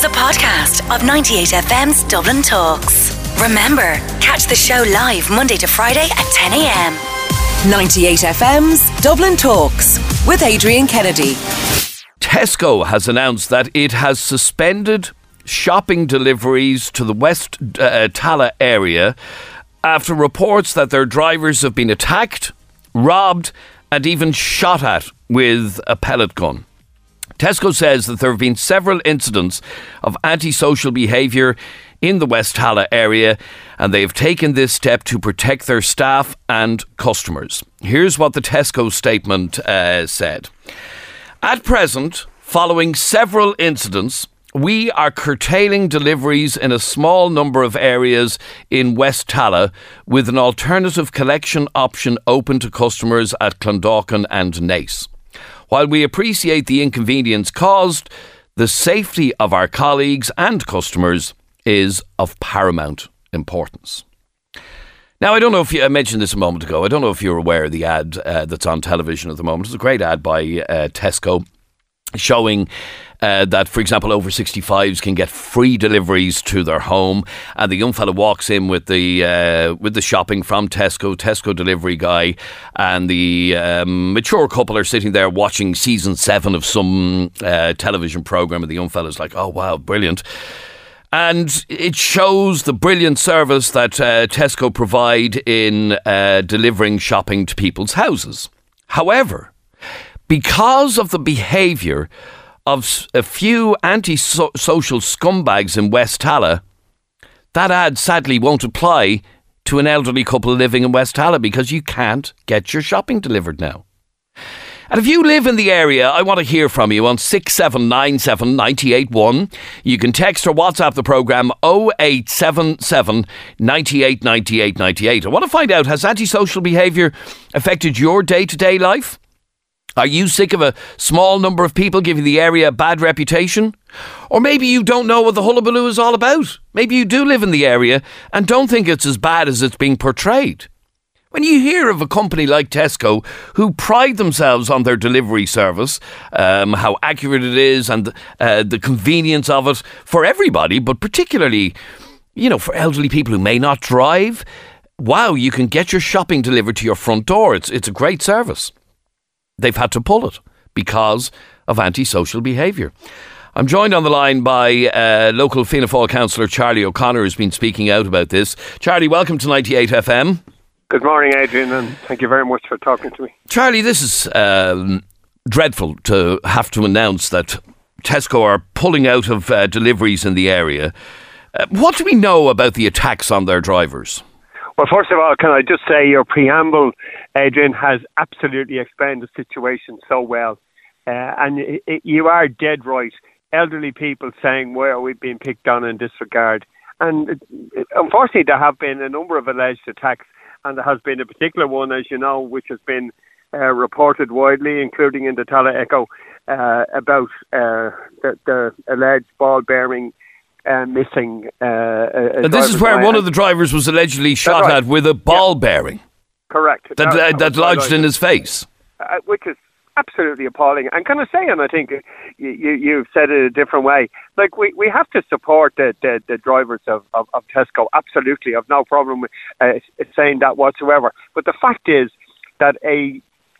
was a podcast of 98FM's Dublin Talks. Remember, catch the show live Monday to Friday at 10 a.m. 98FM's Dublin Talks with Adrian Kennedy. Tesco has announced that it has suspended shopping deliveries to the West Tala area after reports that their drivers have been attacked, robbed and even shot at with a pellet gun. Tesco says that there have been several incidents of antisocial behaviour in the West Tala area, and they have taken this step to protect their staff and customers. Here's what the Tesco statement said. At present, following several incidents, we are curtailing deliveries in a small number of areas in West Tala with an alternative collection option open to customers at Clondalkin and Naas. While we appreciate the inconvenience caused, the safety of our colleagues and customers is of paramount importance. Now, I don't know if I mentioned this a moment ago. I don't know if you're aware of the ad that's on television at the moment. It's a great ad by Tesco showing that, for example, over 65s can get free deliveries to their home, and the young fella walks in with the shopping from Tesco delivery guy, and the mature couple are sitting there watching season 7 of some television programme, and the young fella's like, oh wow, brilliant. And it shows the brilliant service that Tesco provide in delivering shopping to people's houses. However, because of the behaviour of a few anti-social scumbags in West Tala, that ad sadly won't apply to an elderly couple living in West Tala because you can't get your shopping delivered now. And if you live in the area, I want to hear from you on 6797 981. You can text or WhatsApp the programme 0877 98 98 98. I want to find out, has antisocial behaviour affected your day-to-day life? Are you sick of a small number of people giving the area a bad reputation? Or maybe you don't know what the hullabaloo is all about. Maybe you do live in the area and don't think it's as bad as it's being portrayed. When you hear of a company like Tesco who pride themselves on their delivery service, how accurate it is and the convenience of it for everybody, but particularly, for elderly people who may not drive, wow, you can get your shopping delivered to your front door. It's a great service. They've had to pull it because of antisocial behaviour. I'm joined on the line by local Fianna Fáil councillor Charlie O'Connor, who's been speaking out about this. Charlie, welcome to 98FM. Good morning, Adrian, and thank you very much for talking to me. Charlie, this is dreadful to have to announce that Tesco are pulling out of deliveries in the area. What do we know about the attacks on their drivers? Well, first of all, can I just say your preamble, Adrian, has absolutely explained the situation so well. And you are dead right. Elderly people saying, why are we being picked on in this regard? And unfortunately, there have been a number of alleged attacks, and there has been a particular one, as you know, which has been reported widely, including in the Tala Echo, about the alleged ball-bearing missing. This is where one of the drivers was allegedly shot at with a ball bearing. Correct. That lodged in his face. Which is absolutely appalling. And can I say, and I think you've said it a different way, like we have to support the drivers of Tesco. Absolutely. I've no problem with saying that whatsoever. But the fact is that a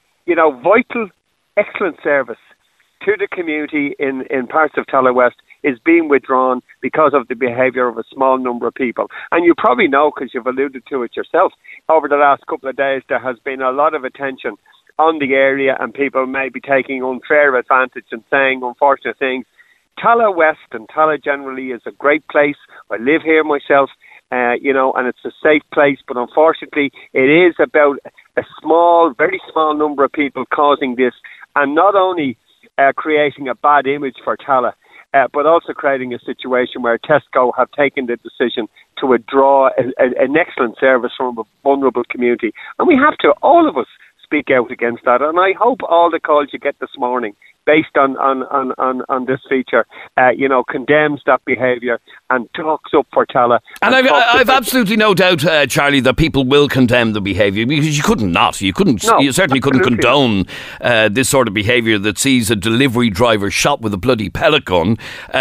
vital, excellent service to the community in parts of Tala West is being withdrawn because of the behaviour of a small number of people. And you probably know, because you've alluded to it yourself, over the last couple of days there has been a lot of attention on the area, and people may be taking unfair advantage and saying unfortunate things. Tala West and Tala generally is a great place. I live here myself, and it's a safe place, but unfortunately it is about a very small number of people causing this, and not only creating a bad image for Tala, but also creating a situation where Tesco have taken the decision to withdraw an excellent service from a vulnerable community. And we have to, all of us, speak out against that. And I hope all the calls you get this morning based on this feature, condemns that behaviour and talks up Portela. And I've absolutely no doubt, Charlie, that people will condemn the behaviour, because you certainly couldn't condone this sort of behaviour that sees a delivery driver shot with a bloody pellet gun.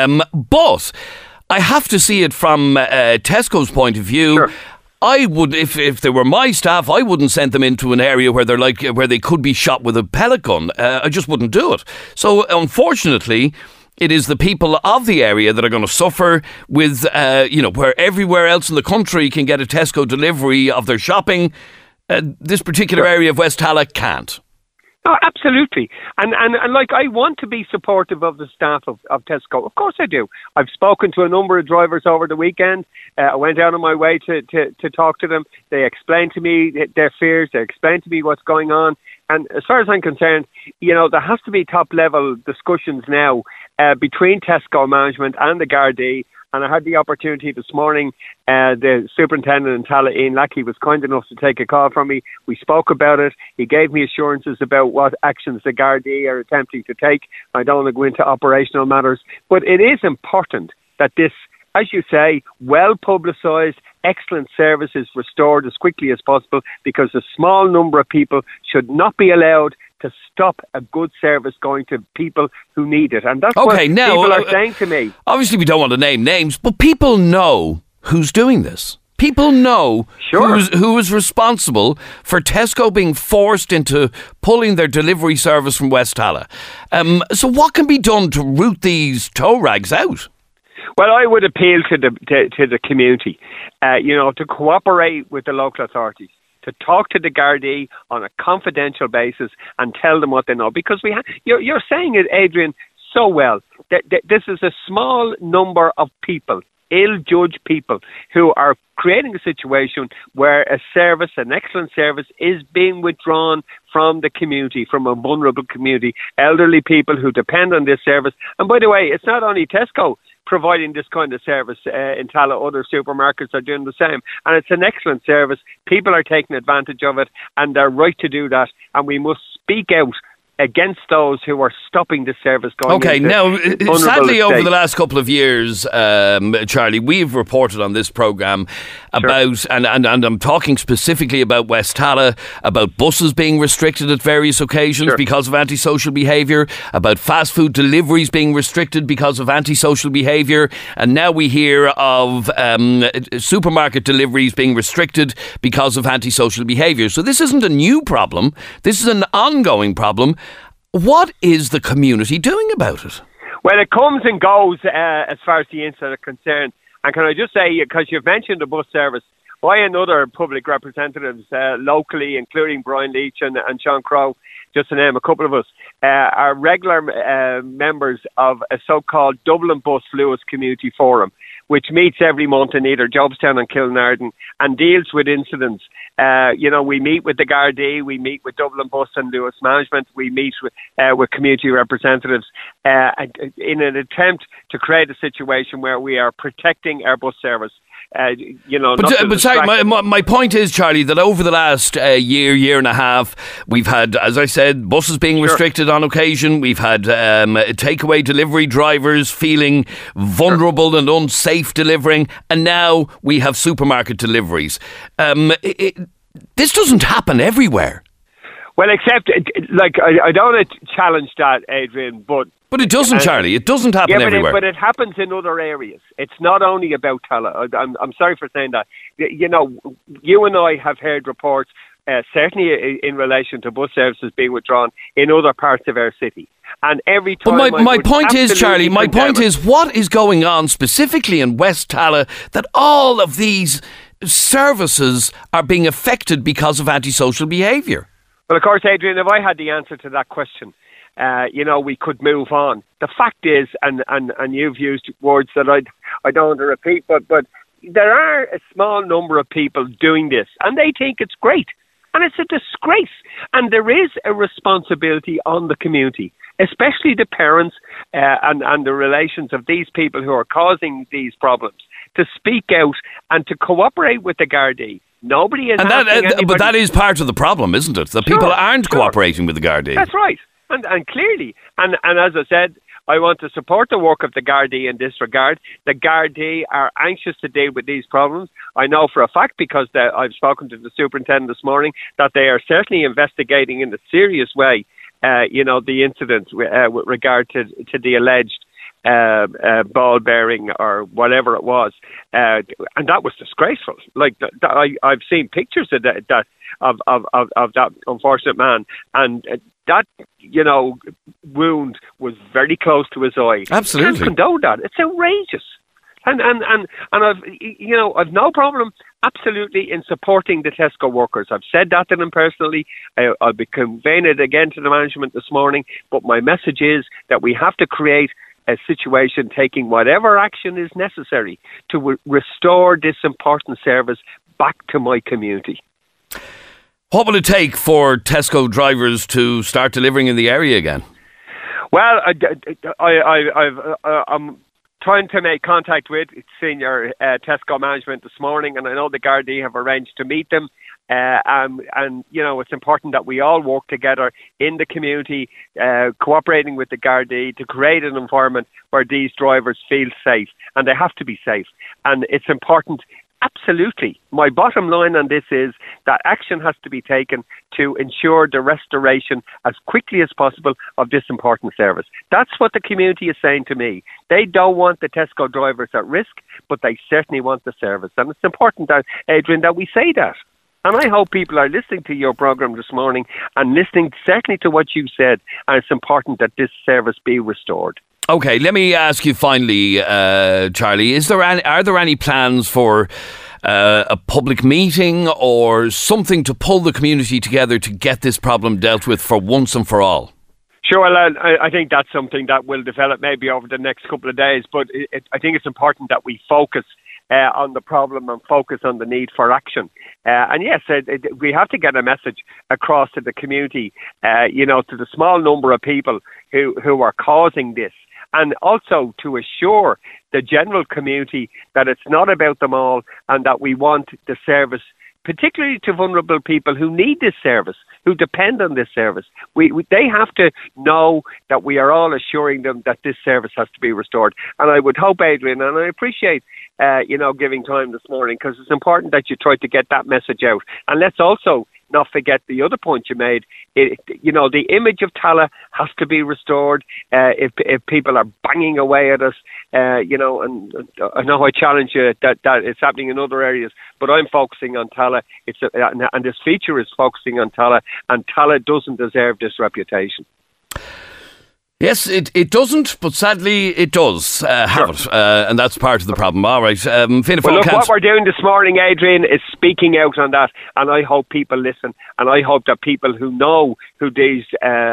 But I have to see it from Tesco's point of view. Sure. I would, if they were my staff, I wouldn't send them into an area where where they could be shot with a pellet gun. I just wouldn't do it. So, unfortunately, it is the people of the area that are going to suffer with, where everywhere else in the country can get a Tesco delivery of their shopping. This particular area of West Talla can't. No, absolutely. And I want to be supportive of the staff of Tesco. Of course I do. I've spoken to a number of drivers over the weekend. I went out on my way to talk to them. They explained to me their fears. They explained to me what's going on. And as far as I'm concerned, there has to be top-level discussions now between Tesco management and the Gardaí. And I had the opportunity this morning, the superintendent in Talla, Ian Lackey, was kind enough to take a call from me. We spoke about it. He gave me assurances about what actions the Gardaí are attempting to take. I don't want to go into operational matters. But it is important that this, as you say, well-publicised, excellent service is restored as quickly as possible, because a small number of people should not be allowed to stop a good service going to people who need it. And that's what people are saying to me. Obviously, we don't want to name names, but people know who's doing this. People know who is responsible for Tesco being forced into pulling their delivery service from West Talla. So what can be done to root these tow rags out? Well, I would appeal to the community, to cooperate with the local authorities, to talk to the Gardaí on a confidential basis and tell them what they know. Because you're saying it, Adrian, so well, that this is a small number of people, ill-judged people, who are creating a situation where an excellent service, is being withdrawn from the community, from a vulnerable community, elderly people who depend on this service. And by the way, it's not only Tesco providing this kind of service in Talla. Other supermarkets are doing the same, and it's an excellent service. People are taking advantage of it, and they're right to do that, and we must speak out against those who are stopping the service going. Okay, now, sadly, over the last couple of years, Charlie, we've reported on this programme about, and I'm talking specifically about West Talla, about buses being restricted at various occasions because of antisocial behaviour, about fast food deliveries being restricted because of antisocial behaviour, and now we hear of supermarket deliveries being restricted because of antisocial behaviour. So this isn't a new problem. This is an ongoing problem. What is the community doing about it? Well, it comes and goes as far as the incident is concerned. And can I just say, because you've mentioned the bus service, I and other public representatives locally, including Brian Leach and Sean Crowe, just to name a couple of us, are regular members of a so-called Dublin Bus Lewis Community Forum, which meets every month in either Jobstown and Kilnarden and deals with incidents. We meet with the Gardaí, we meet with Dublin Bus and Lewis Management, we meet with community representatives in an attempt to create a situation where we are protecting our bus service. But sorry, my point is, Charlie, that over the last year and a half, we've had, as I said, buses being restricted on occasion. We've had takeaway delivery drivers feeling vulnerable and unsafe delivering, and now we have supermarket deliveries. This doesn't happen everywhere. Well, except, I don't want to challenge that, Adrian, but it doesn't, Charlie. It doesn't happen everywhere. But it happens in other areas. It's not only about Talla. I'm sorry for saying that. You and I have heard reports, certainly in relation to bus services being withdrawn in other parts of our city. And every time. But my point is, Charlie, what is going on specifically in West Talla that all of these services are being affected because of antisocial behaviour? Well, of course, Adrian, if I had the answer to that question, we could move on. The fact is, and you've used words that I don't want to repeat, but there are a small number of people doing this, and they think it's great. And it's a disgrace. And there is a responsibility on the community, especially the parents and the relations of these people who are causing these problems, to speak out and to cooperate with the Gardaí. Nobody is. But that is part of the problem, isn't it? That people aren't cooperating with the Gardaí. That's right. And clearly, and as I said, I want to support the work of the Gardaí in this regard. The Gardaí are anxious to deal with these problems. I know for a fact, because I've spoken to the superintendent this morning, that they are certainly investigating in a serious way, the incident with regard to the alleged ball bearing or whatever it was, and that was disgraceful. Like I've seen pictures of that of that unfortunate man, and that wound was very close to his eye. Absolutely, can't condone that. It's outrageous. And I've no problem absolutely in supporting the Tesco workers. I've said that to them personally. I'll be conveying it again to the management this morning. But my message is that we have to create a situation taking whatever action is necessary to restore this important service back to my community. What will it take for Tesco drivers to start delivering in the area again? Well, I'm trying to make contact with senior Tesco management this morning, and I know the Gardaí have arranged to meet them. And it's important that we all work together in the community, cooperating with the Gardaí to create an environment where these drivers feel safe, and they have to be safe. And it's important. Absolutely. My bottom line on this is that action has to be taken to ensure the restoration as quickly as possible of this important service. That's what the community is saying to me. They don't want the Tesco drivers at risk, but they certainly want the service. And it's important, that, Adrian, that we say that. And I hope people are listening to your programme this morning and listening certainly to what you said. And it's important that this service be restored. Okay, let me ask you finally, Charlie, are there any plans for a public meeting or something to pull the community together to get this problem dealt with for once and for all? Sure, I think that's something that will develop maybe over the next couple of days, but I think it's important that we focus on the problem and focus on the need for action. And yes, we have to get a message across to the community, to the small number of people who are causing this, and also to assure the general community that it's not about them all, and that we want the service, particularly to vulnerable people who need this service, who depend on this service. They have to know that we are all assuring them that this service has to be restored. And I would hope, Adrian, and I appreciate giving time this morning, because it's important that you try to get that message out. And let's also not forget the other point you made. The image of Tallaght has to be restored. If people are banging away at us, and I know I challenge you that it's happening in other areas, but I'm focusing on Tallaght. And this feature is focusing on Tallaght, and Tallaght doesn't deserve this reputation. Yes, it doesn't, but sadly it does have it, and that's part of the problem. All right. What we're doing this morning, Adrian, is speaking out on that, and I hope people listen, and I hope that people who know who these,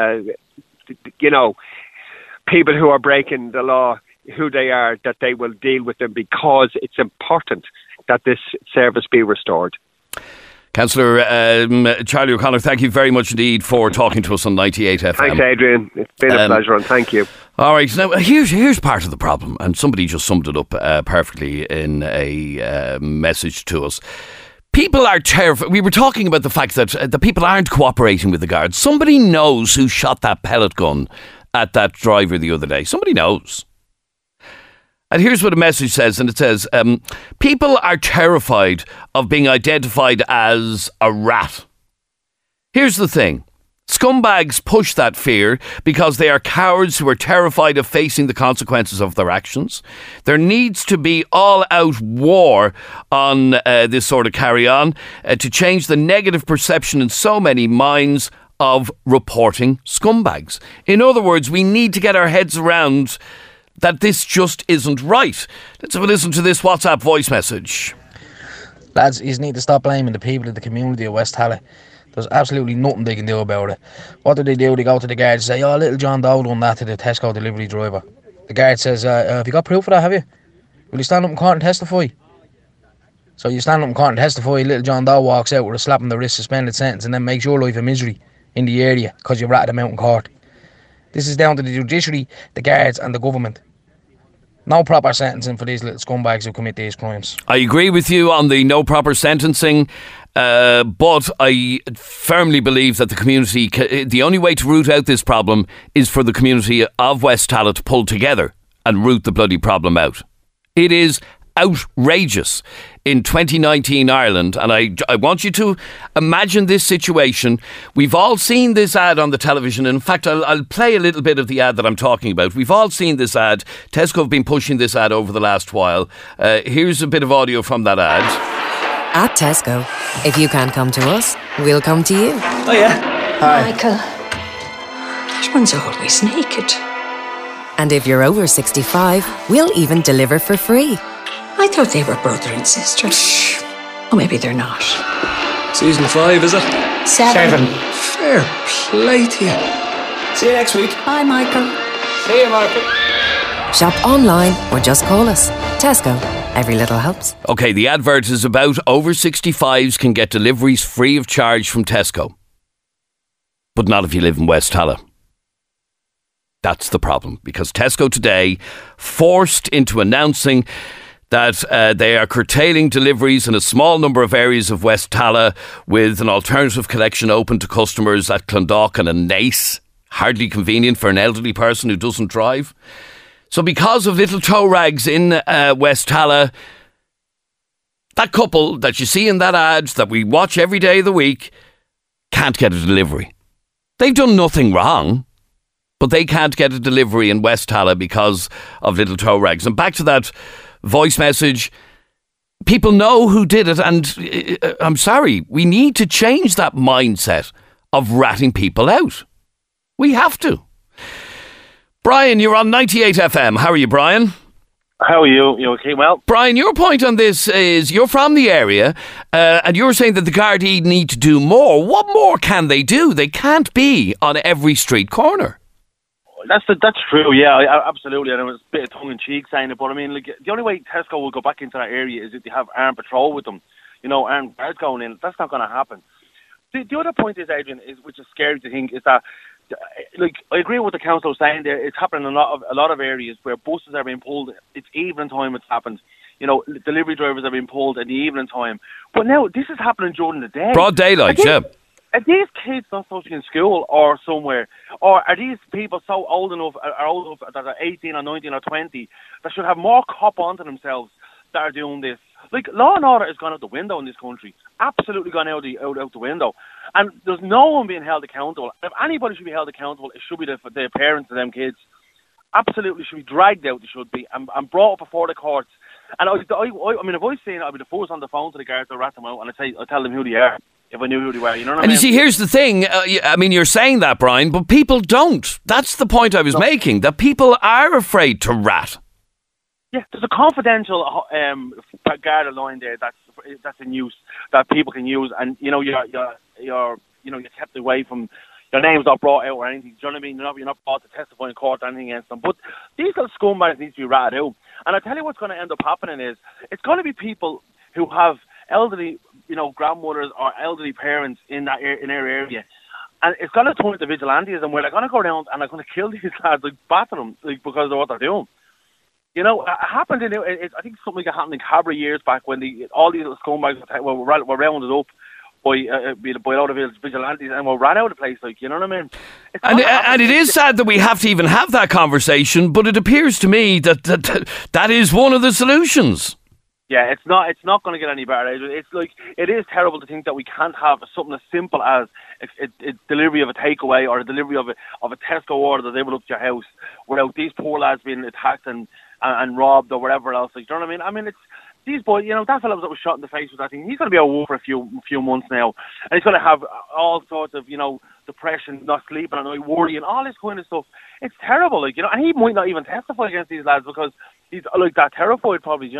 people who are breaking the law, who they are, that they will deal with them, because it's important that this service be restored. Councillor Charlie O'Connor, thank you very much indeed for talking to us on 98 FM. Thanks, Adrian. It's been a pleasure, and thank you. All right, now here's part of the problem, and somebody just summed it up perfectly in a message to us. People are terrified. We were talking about the fact that the people aren't cooperating with the guards. Somebody knows who shot that pellet gun at that driver the other day. Somebody knows. And here's what a message says, and it says, people are terrified of being identified as a rat. Here's the thing. Scumbags push that fear because they are cowards who are terrified of facing the consequences of their actions. There needs to be all-out war on this sort of carry-on to change the negative perception in so many minds of reporting scumbags. In other words, we need to get our heads around that this just isn't right. Let's have a listen to this WhatsApp voice message. Lads, you need to stop blaming the people of the community of West Tallaght. There's absolutely nothing they can do about it. What do? They go to the guard and say, oh, little John Doe done that to the Tesco delivery driver. The guard says, have you got proof of that, have you? Will you stand up in court and testify? So you stand up in court and testify, little John Doe walks out with a slap on the wrist, suspended sentence, and then makes your life a misery in the area because you ratted him out in court. This is down to the judiciary, the guards and the government. No proper sentencing for these little scumbags who commit these crimes. I agree with you on the no proper sentencing, but I firmly believe that the community, the only way to root out this problem is for the community of West Tallaght to pull together and root the bloody problem out. It is outrageous in 2019 Ireland, and I want you to imagine this situation. We've all seen this ad on the television. In fact, I'll play a little bit of the ad that I'm talking about. We've all seen this ad. Tesco have been pushing this ad over the last while. Here's a bit of audio from that ad. At Tesco, if you can't come to us, we'll come to you. Oh yeah. Hi. Michael, that one's always naked. And if you're over 65, we'll even deliver for free. I thought they were brother and sister. Or maybe they're not. Season 5, is it? 7. Fair play to you. See you next week. Bye, Michael. See you, Michael. Shop online or just call us. Tesco. Every little helps. Okay, the advert is about over 65s can get deliveries free of charge from Tesco. But not if you live in West Tallaght. That's the problem, because Tesco today forced into announcing that they are curtailing deliveries in a small number of areas of West Tallaght, with an alternative collection open to customers at Clondalkin and Naas. Hardly convenient for an elderly person who doesn't drive. So because of little tow rags in West Tallaght, that couple that you see in that ad that we watch every day of the week can't get a delivery. They've done nothing wrong, but they can't get a delivery in West Tallaght because of little tow rags. And back to that voice message, people know who did it, and I'm sorry, we need to change that mindset of ratting people out. We have to. Brian, you're on 98 FM. How are you, Brian? How are you? You okay? Well, Brian, your point on this is you're from the area, and you're saying that the Gardaí need to do more. What more can they do? They can't be on every street corner. That's true, yeah, absolutely. And it was a bit of tongue-in-cheek saying it, but I mean, like, the only way Tesco will go back into that area is if they have armed patrol with them. You know, armed guards going in. That's not going to happen. The other point is, Adrian, which is scary to think, is that, like, I agree with the council saying there. It's happening in a lot of areas where buses are being pulled. It's evening time. It's happened. You know, delivery drivers are being pulled in the evening time. But now this is happening during the day. Broad daylight, yeah. Are these kids not supposed to be in school or somewhere? Or are these people so old enough that are 18 or 19 or 20 that should have more cop onto themselves that are doing this? Like, law and order has gone out the window in this country. Absolutely gone out the window. And there's no one being held accountable. If anybody should be held accountable, it should be the parents of them kids. Absolutely should be dragged out, they should be, and brought up before the courts. And I mean, if I was saying, I'd be the first on the phone to the guards to rat them out, and I'd tell them who they are. If I knew who they were, you know what I mean? And you see, here's the thing. I mean, you're saying that, Brian, but people don't. That's the point I was making, that people are afraid to rat. Yeah, there's a confidential Garda line there that's in use, that people can use, and you know you're kept away from, your name's not brought out or anything. Do you know what I mean? You're not brought to testify in court or anything against them. But these little scumbags need to be ratted out. And I tell you what's going to end up happening is it's going to be people who have elderly, grandmothers or elderly parents in their area. And it's going to turn into vigilantism where they're going to go around and they're going to kill these lads, like batter them, like, because of what they're doing. You know, it happened I think something like that happened in Cabra years back when all these little scumbags were rounded up by a lot of vigilantes and were ran out of the place, like, you know what I mean? And it is sad that we have to even have that conversation, but it appears to me that is one of the solutions. Yeah, it's not going to get any better. It's like, it is terrible to think that we can't have something as simple as a delivery of a takeaway or a delivery of a Tesco order that's able up to your house without these poor lads being attacked and robbed or whatever else. Like, you know what I mean? I mean, it's these boys. You know, that fellow that was shot in the face with that thing. He's going to be out of work for a few months now, and he's going to have all sorts of depression, not sleeping, and worrying, all this kind of stuff. It's terrible, like, and he might not even testify against these lads because he's like that terrified, probably,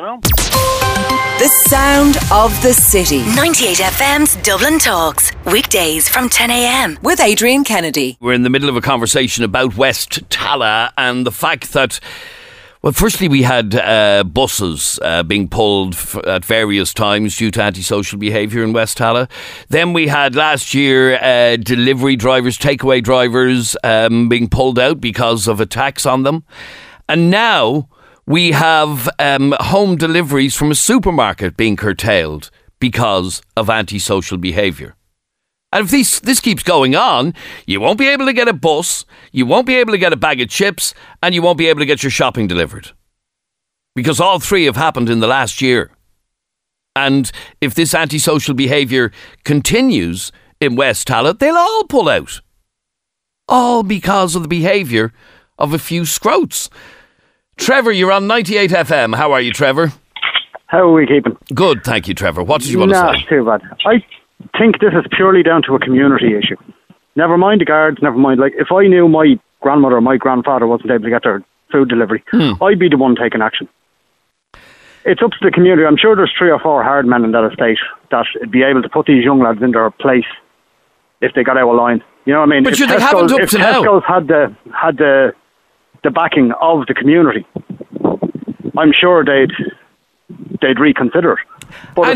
The sound of the city. 98 FM's Dublin Talks. Weekdays from 10 a.m. With Adrian Kennedy. We're in the middle of a conversation about West Tallaght and the fact that, well, firstly, we had buses being pulled at various times due to antisocial behaviour in West Tallaght. Then we had last year delivery drivers, takeaway drivers being pulled out because of attacks on them. And now We have home deliveries from a supermarket being curtailed because of antisocial behaviour. And if this keeps going on, you won't be able to get a bus, you won't be able to get a bag of chips, and you won't be able to get your shopping delivered. Because all three have happened in the last year. And if this antisocial behaviour continues in West Tallaght, they'll all pull out. All because of the behaviour of a few scroats. Trevor, you're on 98 FM. How are you, Trevor? How are we keeping? Good, thank you, Trevor. What did you want to say? Not too bad. I think this is purely down to a community issue. Never mind the guards, never mind. Like, if I knew my grandmother or my grandfather wasn't able to get their food delivery, I'd be the one taking action. It's up to the community. I'm sure there's 3 or 4 hard men in that estate that would be able to put these young lads in their place if they got out of line. You know what I mean? But they haven't up to now. If Tesco's had the backing of the community, I'm sure they'd reconsider it. But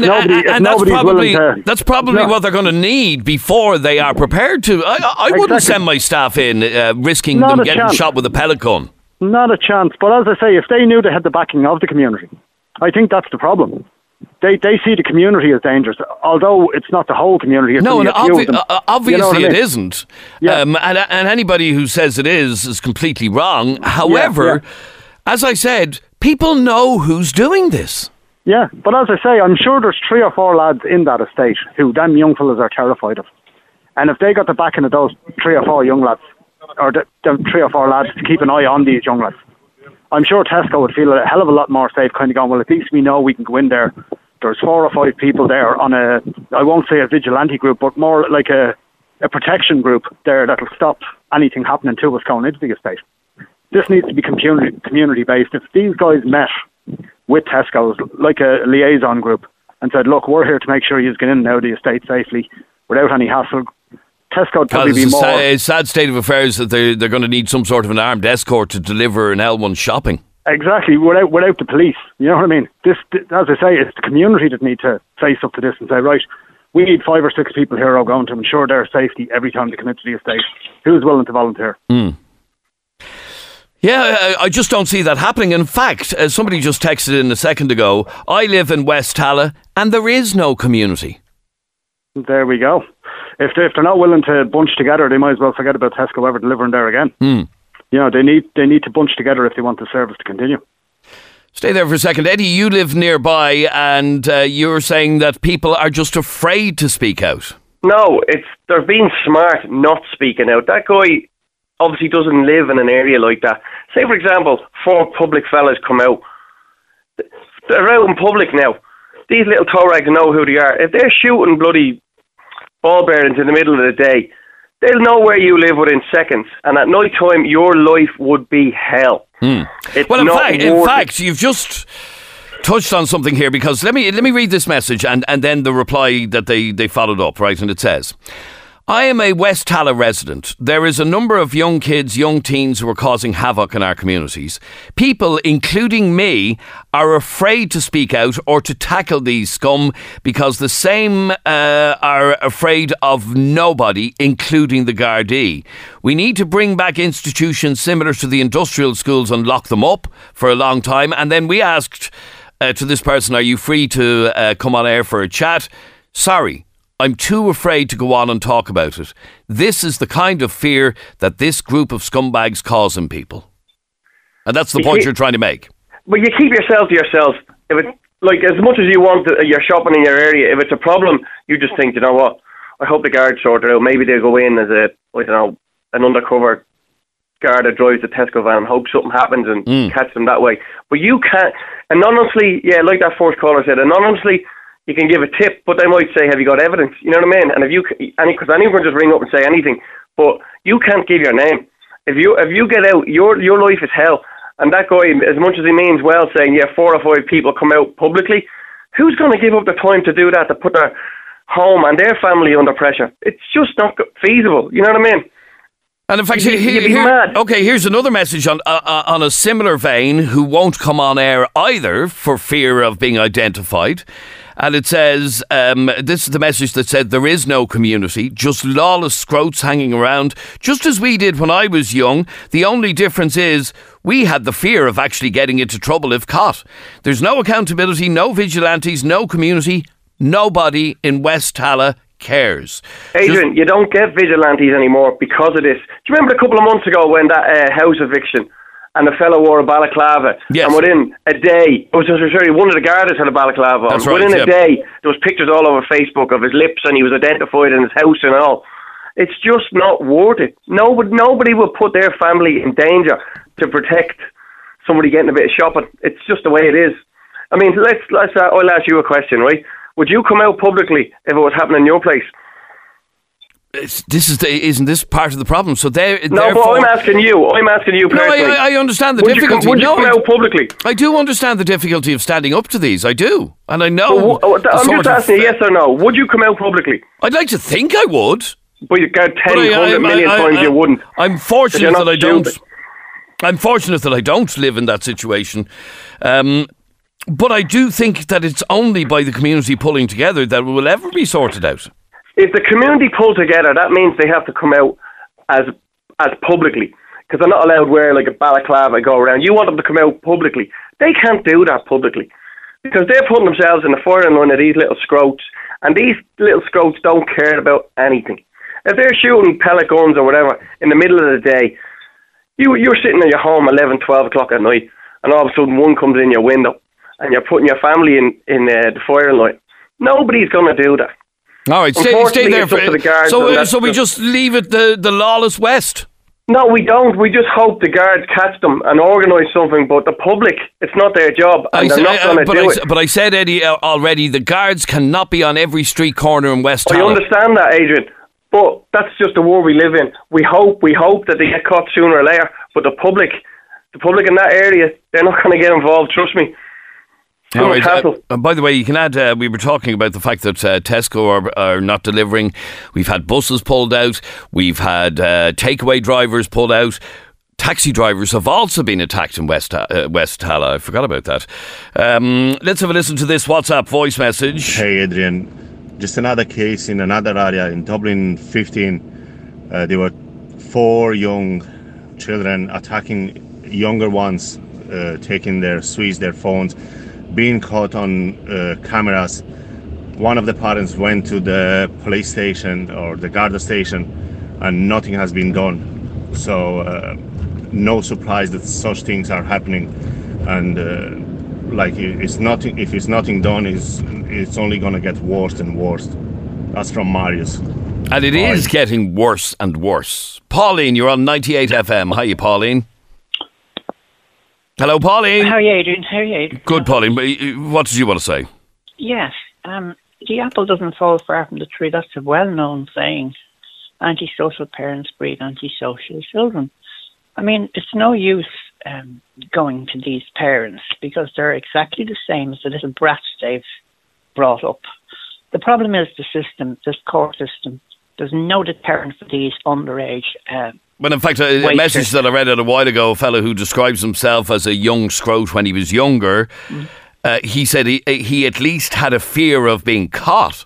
that's probably what they're going to need before they are prepared to. I wouldn't send my staff in risking them getting shot with a pellet gun. Not a chance. But as I say, if they knew they had the backing of the community, I think that's the problem. They see the community as dangerous, although it's not the whole community. It's obviously it isn't. Yeah. And anybody who says it is completely wrong. However, as I said, people know who's doing this. Yeah, but as I say, I'm sure there's 3 or 4 lads in that estate who them young fellas are terrified of. And if they got the backing of those 3 or 4 young lads, or the 3 or 4 lads to keep an eye on these young lads, I'm sure Tesco would feel a hell of a lot more safe, kind of going, well, at least we know we can go in there. There's 4 or 5 people there on I won't say a vigilante group, but more like a protection group there that'll stop anything happening to us going into the estate. This needs to be community-based. If these guys met with Tesco's, like a liaison group, and said, look, we're here to make sure you get in and out of the estate safely without any hassle, Tesco would probably be more... It's a sad state of affairs that they're going to need some sort of an armed escort to deliver an L1 shopping. Exactly, without the police. You know what I mean? This, as I say, it's the community that need to face up to this and say, right, we need 5 or 6 people here who are going to ensure their safety every time they come into the estate. Who's willing to volunteer? Yeah, I just don't see that happening. In fact, as somebody just texted in a second ago, I live in West Tallaght and there is no community. There we go. If they're not willing to bunch together, they might as well forget about Tesco ever delivering there again. You know, they need to bunch together if they want the service to continue. Stay there for a second. Eddie, you live nearby and you're saying that people are just afraid to speak out. No, they're being smart not speaking out. That guy obviously doesn't live in an area like that. Say, for example, 4 public fellas come out. They're out in public now. These little toe rags know who they are. If they're shooting bloody ball bearings in the middle of the day, they'll know where you live within seconds. And at night time, your life would be hell. Well, in fact, you've just touched on something here, because let me read this message and then the reply that they followed up, right? And it says, I am a West Tallaght resident. There is a number of young kids, young teens who are causing havoc in our communities. People, including me, are afraid to speak out or to tackle these scum because the same are afraid of nobody, including the Gardaí. We need to bring back institutions similar to the industrial schools and lock them up for a long time. And then we asked to this person, are you free to come on air for a chat? Sorry, I'm too afraid to go on and talk about it. This is the kind of fear that this group of scumbags cause in people. And that's the point you're trying to make. But you keep yourself to yourself. If it, like, as much as you want your shopping in your area, if it's a problem, you just think, you know what, I hope the guards sort it out. Maybe they'll go in as an undercover guard that drives the Tesco van and hope something happens and catch them that way. But you can't, anonymously, like that first caller said, anonymously, you can give a tip, but they might say, have you got evidence? You know what I mean? And because anyone can just ring up and say anything, but you can't give your name. If you get out, your life is hell. And that guy, as much as he means well, saying, 4 or 5 people come out publicly, who's going to give up the time to do that, to put their home and their family under pressure? It's just not feasible. You know what I mean? And in fact, here's another message on a similar vein, who won't come on air either for fear of being identified. And it says, this is the message that said, there is no community, just lawless scroats hanging around, just as we did when I was young. The only difference is we had the fear of actually getting into trouble if caught. There's no accountability, no vigilantes, no community. Nobody in West Tala cares. Adrian, you don't get vigilantes anymore because of this. Do you remember a couple of months ago when that house eviction and the fellow wore a balaclava? Yes. And within a day, one of the guards had a balaclava on. That's right, within a day, there was pictures all over Facebook of his lips and he was identified in his house and all. It's just not worth it. Nobody will put their family in danger to protect somebody getting a bit of shopping. It's just the way it is. I mean, I'll ask you a question, right? Would you come out publicly if it was happening in your place? Isn't this part of the problem? So but I'm asking you. I'm asking you personally. No, I understand the difficulty. Would you come out publicly? I do understand the difficulty of standing up to these. I do, and I know. I'm just asking you, yes or no. Would you come out publicly? I'd like to think I would. But you got 100 million times you wouldn't. I'm fortunate that I don't. I'm fortunate that I don't live in that situation. But I do think that it's only by the community pulling together that it will ever be sorted out. If the community pull together, that means they have to come out as publicly, because they're not allowed to wear like a balaclava and go around. You want them to come out publicly. They can't do that publicly because they're putting themselves in the firing line of these little scroats, and these little scroats don't care about anything. If they're shooting pellet guns or whatever in the middle of the day, you're sitting at your home 11, 12 o'clock at night, and all of a sudden one comes in your window and you're putting your family in the firing line. Nobody's going to do that. All right, stay there. So we just leave it the lawless West? No, we don't. We just hope the guards catch them and organise something. But the public, it's not their job, and they're not going to do it. But I said, Eddie, already, the guards cannot be on every street corner in West Tala. I understand that, Adrian. But that's just the world we live in. We hope that they get caught sooner or later. But the public in that area, they're not going to get involved. Trust me. All right. By the way, you can add, we were talking about the fact that Tesco are not delivering. We've had buses pulled out. We've had takeaway drivers pulled out. Taxi drivers have also been attacked in West Tala. I forgot about that. Let's have a listen to this WhatsApp voice message. Hey, Adrian. Just another case in another area in Dublin 15. There were 4 young children attacking younger ones, taking seize their phones, being caught on cameras. One of the parents went to the police station or the Garda station and nothing has been done. So no surprise that such things are happening. And if it's nothing done, it's only going to get worse and worse. That's from Marius. And it is getting worse and worse. Pauline, you're on 98 FM. Hiya, Pauline. Hello, Pauline. How are you, Adrian? Good, Pauline. What did you want to say? Yes. The apple doesn't fall far from the tree. That's a well-known saying. Antisocial parents breed antisocial children. I mean, it's no use going to these parents because they're exactly the same as the little brats they've brought up. The problem is the system, this court system. There's no deterrent for these underage Well, in fact, a message that I read out a while ago, a fellow who describes himself as a young scroat when he was younger, he said he at least had a fear of being caught.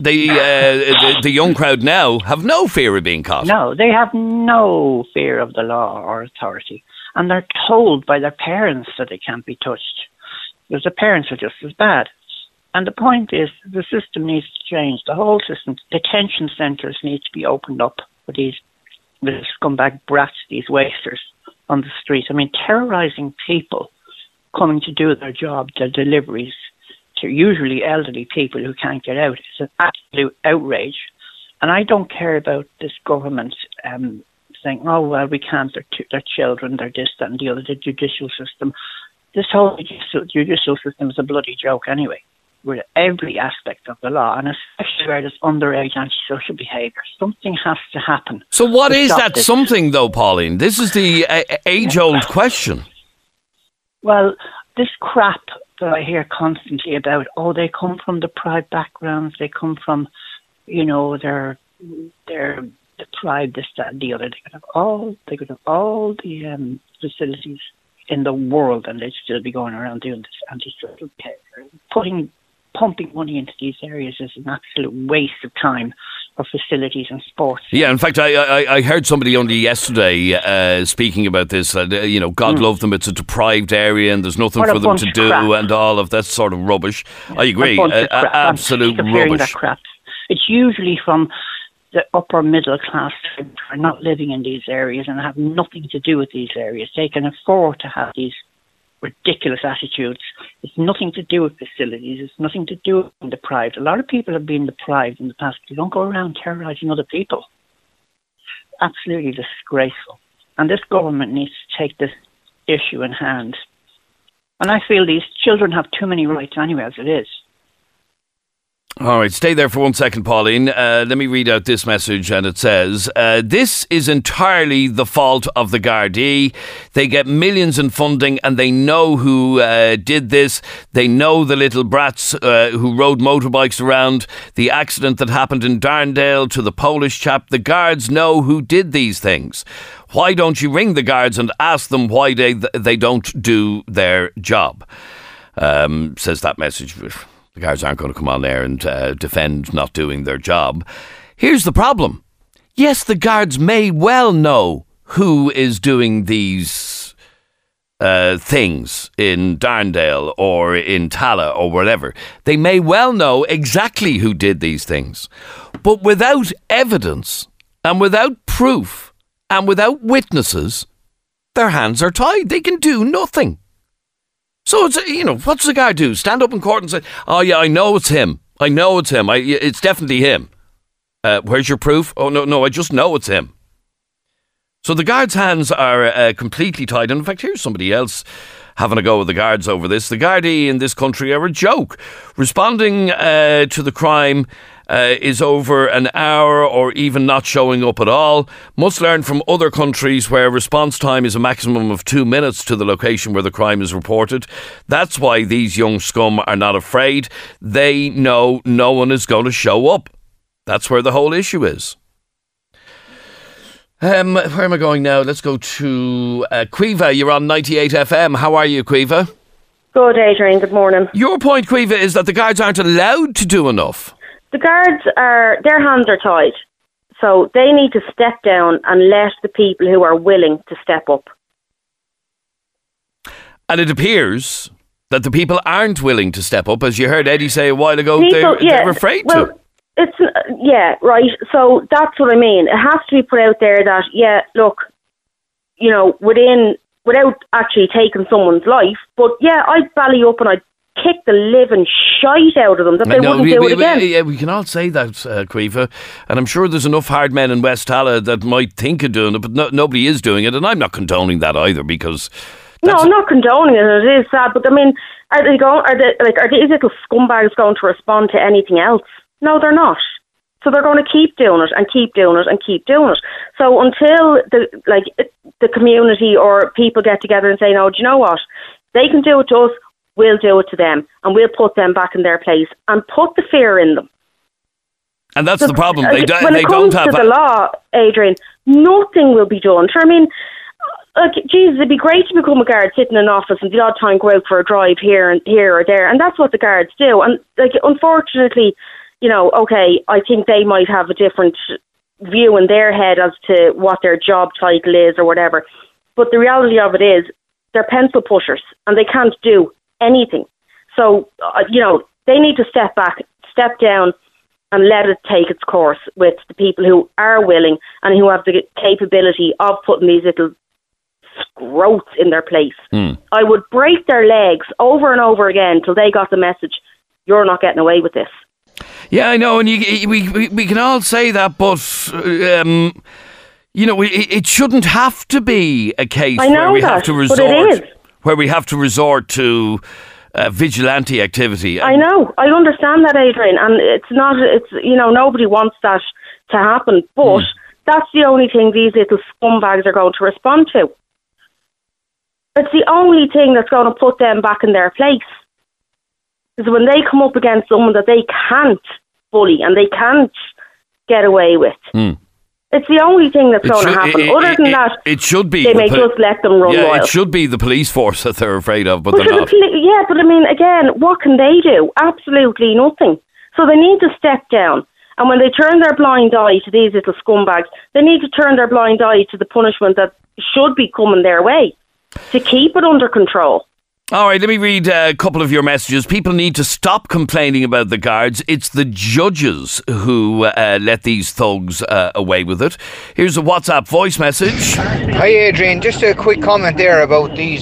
The young crowd now have no fear of being caught. No, they have no fear of the law or authority. And they're told by their parents that they can't be touched. Because the parents are just as bad. And the point is, the system needs to change. The whole system, detention centres need to be opened up for these scumbag brats, these wasters on the street. I mean, terrorising people coming to do their job, their deliveries, to usually elderly people who can't get out. It's an absolute outrage. And I don't care about this government saying, oh, well, we can't, they're children, they're this, that and the other, the judicial system. This whole judicial system is a bloody joke anyway, with every aspect of the law, and especially where there's underage antisocial behaviour. Something has to happen. So what is that something, though, Pauline? This is the age-old question. Well, this crap that I hear constantly about, oh, they come from deprived backgrounds, they come from, they're deprived, this, that, and the other. They could have all the facilities in the world, and they'd still be going around doing this antisocial behaviour, putting pumping money into these areas is an absolute waste of time for facilities and sports. Yeah, in fact, I heard somebody only yesterday speaking about this. God love them, it's a deprived area and there's nothing for them to do and all of that sort of rubbish. I agree, absolute rubbish. Crap. It's usually from the upper middle class who are not living in these areas and have nothing to do with these areas. They can afford to have these ridiculous attitudes. It's nothing to do with facilities. It's nothing to do with being deprived. A lot of people have been deprived in the past. They don't go around terrorising other people. Absolutely disgraceful. And this government needs to take this issue in hand. And I feel these children have too many rights anyway as it is. All right, stay there for 1 second, Pauline. Let me read out this message, and it says, this is entirely the fault of the Gardaí. They get millions in funding and they know who did this. They know the little brats who rode motorbikes around, the accident that happened in Darndale to the Polish chap. The guards know who did these things. Why don't you ring the guards and ask them why they don't do their job? Says that message. The guards aren't going to come on there and defend not doing their job. Here's the problem. Yes, the guards may well know who is doing these things in Darndale or in Tala or whatever. They may well know exactly who did these things. But without evidence and without proof and without witnesses, their hands are tied. They can do nothing. So, it's, what's the guy do? Stand up in court and say, oh, yeah, I know it's him. It's definitely him. Where's your proof? Oh, no, I just know it's him. So the guards' hands are completely tied. And in fact, here's somebody else having a go with the guards over this. The Gardaí in this country are a joke. Responding to the crime is over an hour or even not showing up at all. Must learn from other countries where response time is a maximum of 2 minutes to the location where the crime is reported. That's why these young scum are not afraid. They know no one is going to show up. That's where the whole issue is. Where am I going now? Let's go to Quiva. You're on 98 FM. How are you, Quiva? Good, Adrian. Good morning. Your point, Quiva, is that the guards aren't allowed to do enough. The guards their hands are tied. So they need to step down and let the people who are willing to step up. And it appears that the people aren't willing to step up. As you heard Eddie say a while ago, they're afraid to. Right. So that's what I mean. It has to be put out there that, look, without actually taking someone's life, but I'd bally up and I'd kick the living shite out of them that they wouldn't do it again. Yeah, we can all say that, Quiva, and I'm sure there's enough hard men in West Tala that might think of doing it, but nobody is doing it, and I'm not condoning that either, because... No, I'm not condoning it. It is sad, but I mean, are these little scumbags going to respond to anything else? No, they're not. So they're going to keep doing it and keep doing it and keep doing it. So until the community or people get together and say, no, do you know what? They can do it to us, we'll do it to them, and we'll put them back in their place and put the fear in them. And that's the problem. When it comes to the law, Adrian, nothing will be done. I mean, Jesus, it'd be great to become a guard, sit in an office and the odd time go out for a drive here or there, and that's what the guards do. And unfortunately, I think they might have a different view in their head as to what their job title is or whatever. But the reality of it is they're pencil pushers and they can't do anything. So, they need to step back, step down and let it take its course with the people who are willing and who have the capability of putting these little scroats in their place. I would break their legs over and over again till they got the message, you're not getting away with this. Yeah, I know, and we can all say that, but it shouldn't have to be a case where we have to resort to vigilante activity. I know, I understand that, Adrian, and it's nobody wants that to happen, but that's the only thing these little scumbags are going to respond to. It's the only thing that's going to put them back in their place. Because when they come up against someone that they can't bully and they can't get away with, It's the only thing that's going to happen. Other than that, it should be. They may just let them run wild. It should be the police force that they're afraid of, but well, they're not. But I mean, again, what can they do? Absolutely nothing. So they need to step down. And when they turn their blind eye to these little scumbags, they need to turn their blind eye to the punishment that should be coming their way to keep it under control. All right, let me read a couple of your messages. People need to stop complaining about the guards. It's the judges who let these thugs away with it. Here's a WhatsApp voice message. Hi, Adrian. Just a quick comment there about these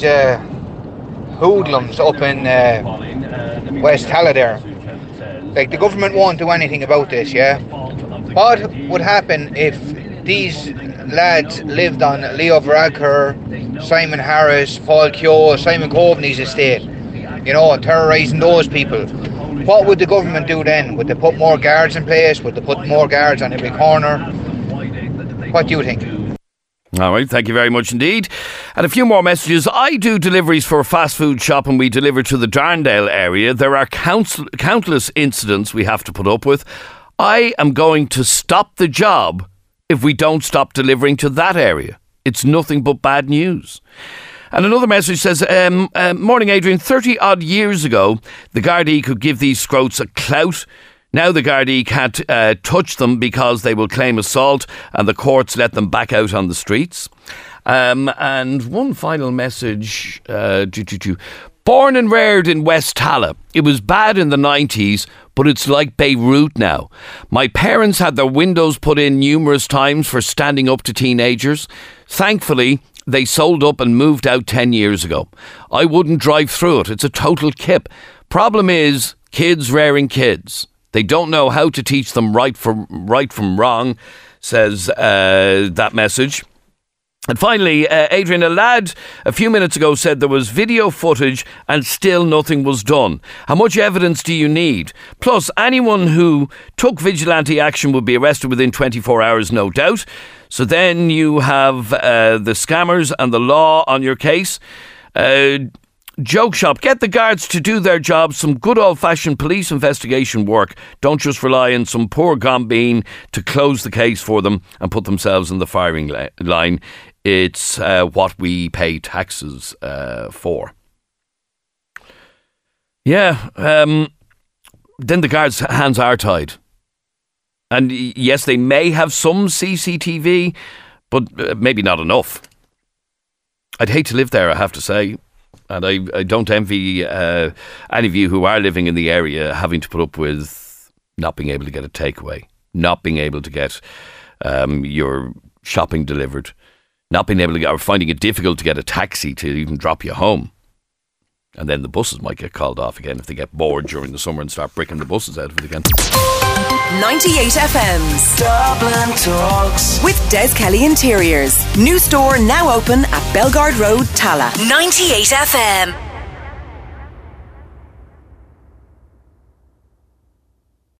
hoodlums up in West Halla there. Like, the government won't do anything about this, yeah? What would happen if these lads lived on Leo Varadkar, Simon Harris, Paul Keogh, Simon Coveney's estate, you know, and terrorising those people? What would the government do then? Would they put more guards in place? Would they put more guards on every corner? What do you think? All right, thank you very much indeed. And a few more messages. I do deliveries for a fast food shop and we deliver to the Darndale area. There are countless incidents we have to put up with. I am going to stop the job if we don't stop delivering to that area. It's nothing but bad news. And another message says, morning Adrian, 30 odd years ago, the Gardaí could give these scroats a clout. Now the Gardaí can't touch them because they will claim assault and the courts let them back out on the streets. And one final message. Born and reared in West Halla. It was bad in the 90s, but it's like Beirut now. My parents had their windows put in numerous times for standing up to teenagers. Thankfully, they sold up and moved out 10 years ago. I wouldn't drive through it. It's a total kip. Problem is, kids rearing kids. They don't know how to teach them right from wrong, says that message. And finally, Adrian, a lad a few minutes ago said there was video footage and still nothing was done. How much evidence do you need? Plus, anyone who took vigilante action would be arrested within 24 hours, no doubt. So then you have the scammers and the law on your case. Joke shop, get the guards to do their job, some good old-fashioned police investigation work. Don't just rely on some poor gombeen to close the case for them and put themselves in the firing line. It's what we pay taxes for. Yeah, then the guards' hands are tied. And yes, they may have some CCTV, but maybe not enough. I'd hate to live there, I have to say. And I don't envy any of you who are living in the area having to put up with not being able to get a takeaway, not being able to get your shopping delivered, not being able to get, or finding it difficult to get a taxi to even drop you home. And then the buses might get called off again if they get bored during the summer and start bricking the buses out of it again. 98 FM's Dublin Talks with Des Kelly Interiors. New store now open at Belgard Road, Tala. 98 FM.